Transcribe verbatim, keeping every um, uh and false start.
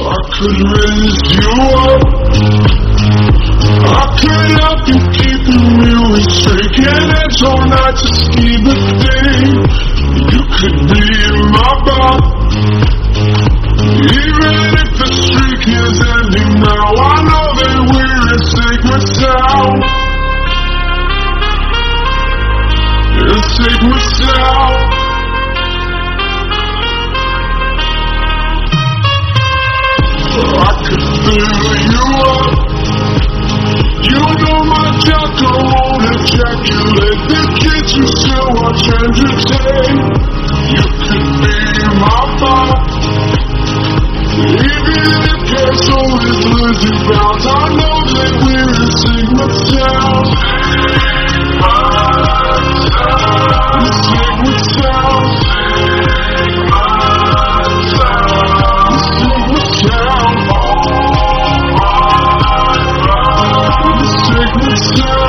I could raise you up, I could help you keep it real. We shaking hands all night to scheme a thing. You could be my bar, even if the streak is ending now. I know that we're in Sigma Sound, in Sigma Sound. I could fill you up. You know my job, don't wanna ejaculate. The kids who still watch entertain. You could be my bar, even if Castle is losing bounds. I know that we're in Sigma Sound, in Sigma Sound, in Sigma Sound.